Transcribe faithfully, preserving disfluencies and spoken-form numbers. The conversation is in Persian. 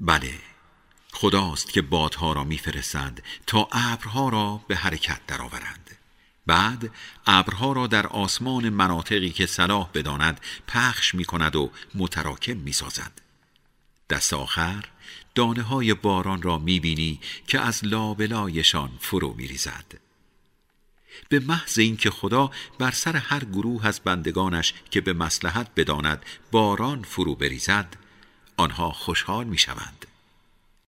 بله، خداست که بادها را می‌فرستد تا ابرها را به حرکت درآورند. بعد ابرها را در آسمان مناطقی که صلاح بداند پخش می‌کند و متراکم می‌سازد. دست آخر دانه های باران را می‌بینی که از لابلایشان فرو می‌ریزد. به محض اینکه خدا بر سر هر گروه از بندگانش که به مصلحت بداند باران فرو بریزد، آنها خوشحال می‌شوند.